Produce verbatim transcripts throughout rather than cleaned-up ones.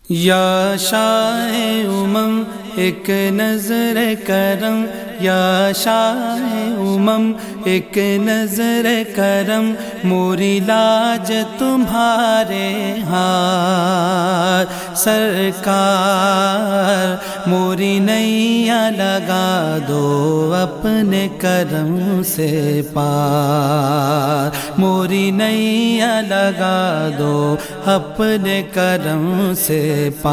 یا شاہ امم ایک نظر کرم، یا شاہ امم ایک نظر کرم، موری لاج تمہارے ہاتھ سرکار، موری نیا لگا دو اپنے کرم سے پار، موری نیا لگا دو اپنے کرم سے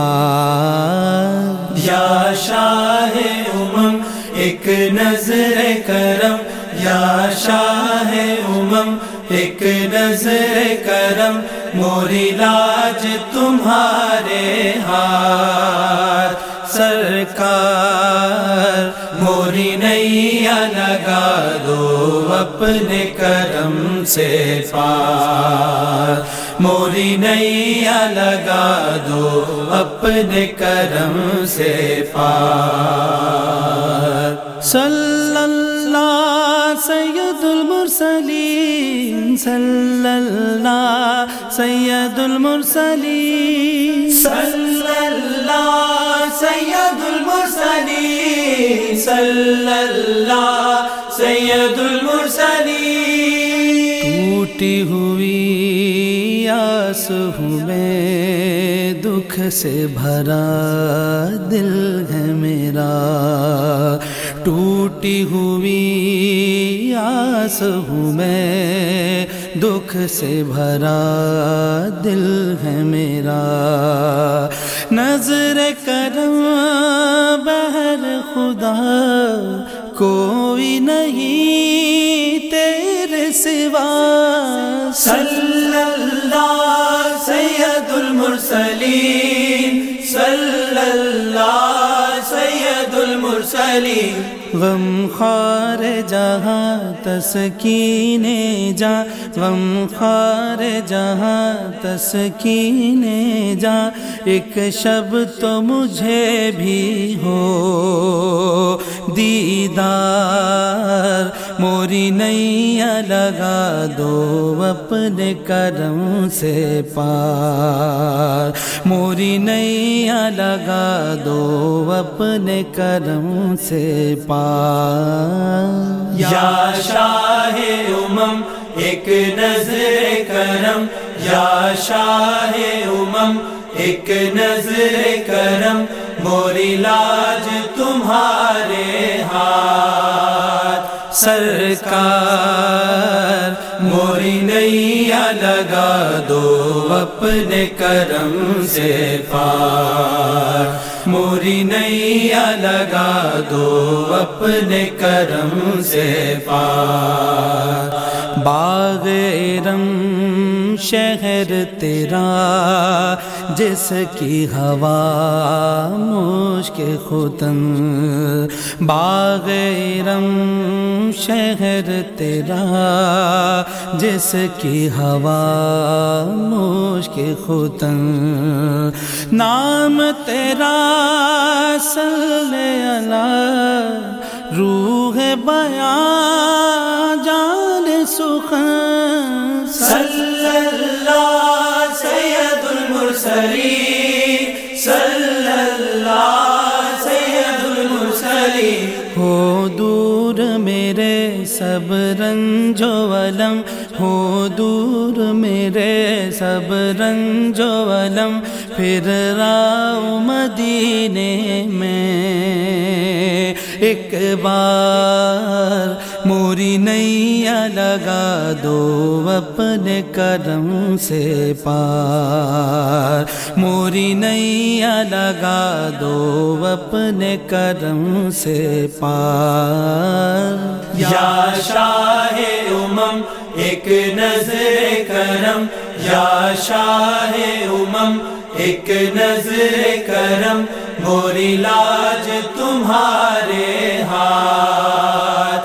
پار۔ یا شاہ امم ایک نظر کرم، یا شاہ امم ایک نظر کرم، موری لاج تمہارے ہاتھ سرکار، موری نیا لگا دو اپنے کرم سے پار، موری نیا لگا دو اپنے کرم سے پار۔ صلی اللہ سید المرسلین، صلی اللہ سید المرسلین، صلی اللہ سید المرسلین، صلی اللہ سید المرسلین۔ ٹوٹی ہوئی آس ہوں میں، دکھ سے بھرا دل ہے میرا، ٹوٹی ہوئی آس ہوں میں، دکھ سے بھرا دل ہے میرا، نظر کرم بہر خدا کوئی نہیں تیرے سوا، صلی اللہ سید المرسلین، صلی اللہ سید المرسلین۔ غم خوار جہاں تسکین جاں، غم خوار جہاں تسکین جاں، ایک شب تو مجھے بھی ہو دیدار، موری نیا لگا دو اپنے کرم سے پار، موری نیا لگا دو اپنے کرم سے پار۔ یا شاہ امم ایک نظر کرم، یا شاہ امم ایک نظر کرم، موری لاج تمہارے ہاتھ سرکار، موری نیا لگا دو اپنے کرم سے پار، موری نیا لگا دو اپنے کرم سے پار۔ باغ ارم شہر تیرا جس کی ہوا مشک ختن، باغ ارم شہر تیرا جس کی ہوا مشک ختن، نام تیرا صلی اللہ روح بیان جان سخن، صلی اللہ سید المرسلین، صلی اللہ سید المرسلین۔ ہو دور میرے سب رنج و الم، ہو دور میرے سب رنج و الم، پھر راؤ مدینے میں ایک بار، موری نیا لگا دو اپنے کرم سے پار، موری نیا لگا دو اپنے کرم سے پار۔ یا شاہ امم ایک نظر کرم، یا شاہ امم ایک نظر کرم، موری لاج تمہارے ہاتھ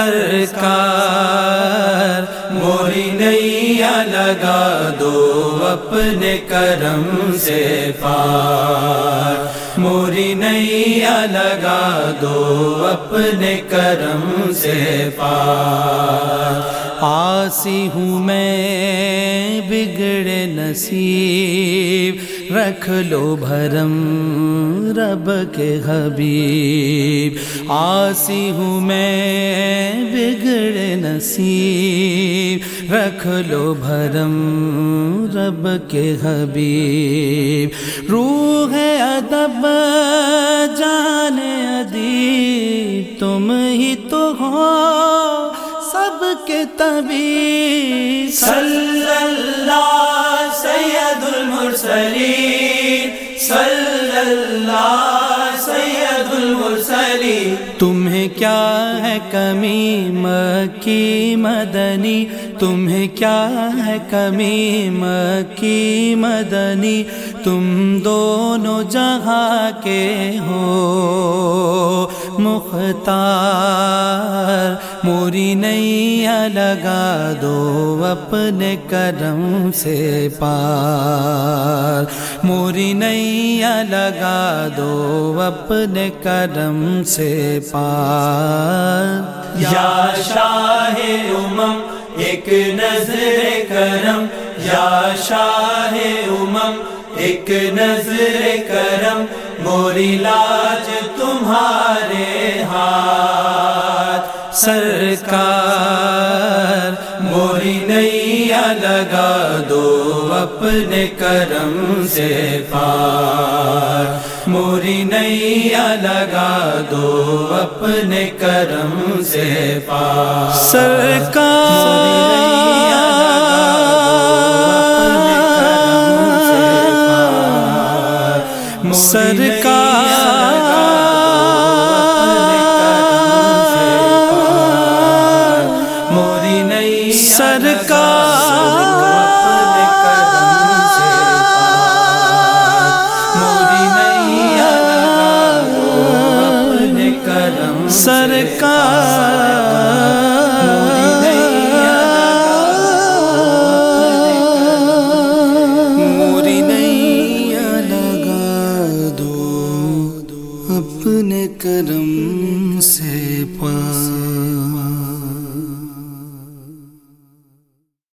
سرکار، موری نیا لگا دو اپنے کرم سے پار، موری نیا لگا دو اپنے کرم سے پار۔ عاصی ہوں میں بگڑے نصیب، رکھ لو بھرم رب کے حبیب۔ عاصی ہوں میں بگڑے نصیب، رکھ لو بھرم رب کے حبیب۔ روح ادب جان ادیب، تم ہی تو ہو سب کے طبیب۔ صلی اللہ سید المرسلین، صلی اللہ سید المرسلین۔ تمہیں کیا ہے کمی مکی مدنی، تمہیں کیا ہے کمی مکی مدنی، تم دونوں جہاں کے ہو مختار۔ موری نیا لگا دو اپنے کرم سے پار، موری نیا لگا دو اپنے کرم سے پار۔ یا شاہ امم ایک نظر کرم، یا شاہ امم ایک نظر کرم، موری لاج تمہارے ہاتھ سرکار۔ موری نیا لگا دو اپنے کرم سے پار، موری نیا لگا دو اپنے کرم سے پار۔ سرکار موری نئی اپنے کرم سے پار۔